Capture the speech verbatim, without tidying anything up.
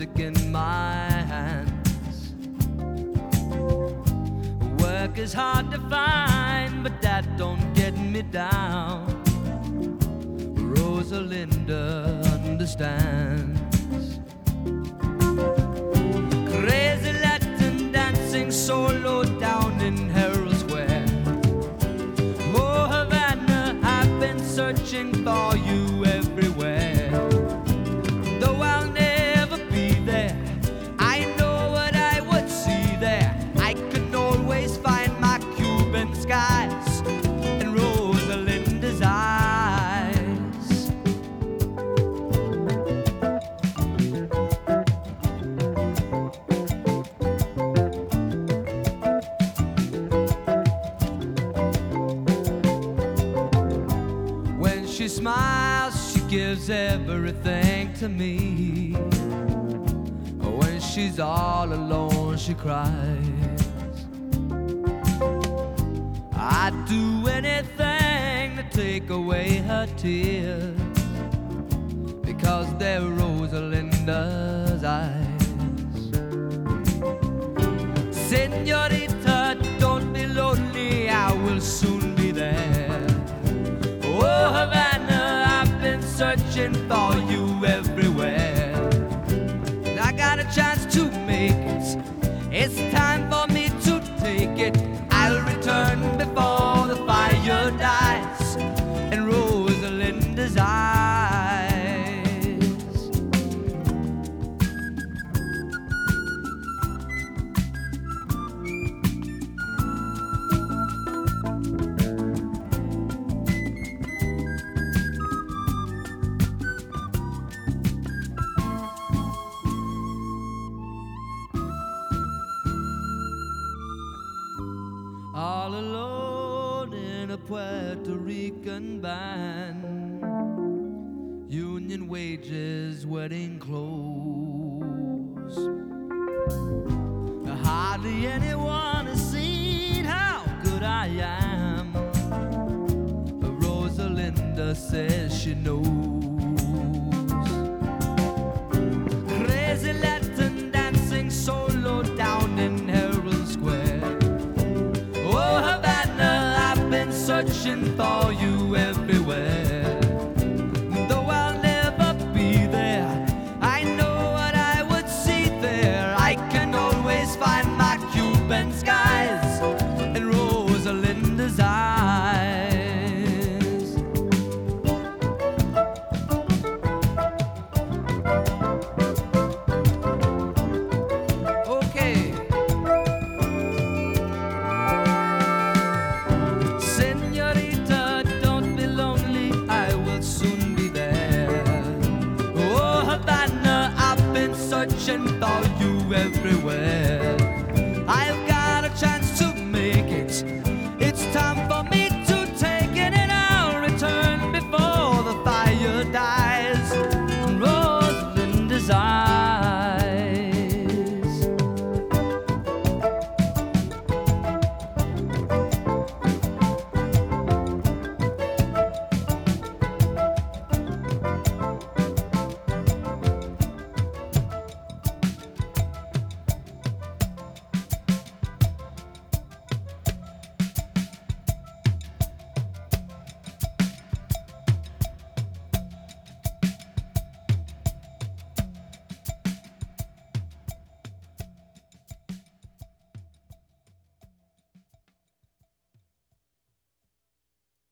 music in my hands. Work is hard to find, but that don't get me down. Rosalinda understands. Crazy Latin dancing solo down in Herald Square. Oh, Havana, I've been searching for you everywhere. Though I'll never be there, I know what I would see there. I can always find my Cuban skies and Rosalinda's eyes. When she smiles, she gives everything to me. When she's all alone, she cries. I'd do anything to take away her tears, because they're Rosalinda's eyes. Señorita, don't be lonely, I will soon be there. Oh, Havana, I've been searching for you everywhere. I got a chance to make it, it's time for me to take it. I'll return before the fire dies in Rosalinda's eyes. All alone in a Puerto Rican band, union wages, wedding clothes. Hardly anyone has seen how good I am, but Rosalinda says she knows. Crazy Latin dancing solo down in Herald Square. Oh, Havana, I've been searching for you everywhere. Though I'll never be there, I know what I would see there. I can always find my Cuban skies and Rosalinda's eyes. Okay. Señorita, don't be lonely, I will soon be there. Oh, Havana, I've been searching for you everywhere.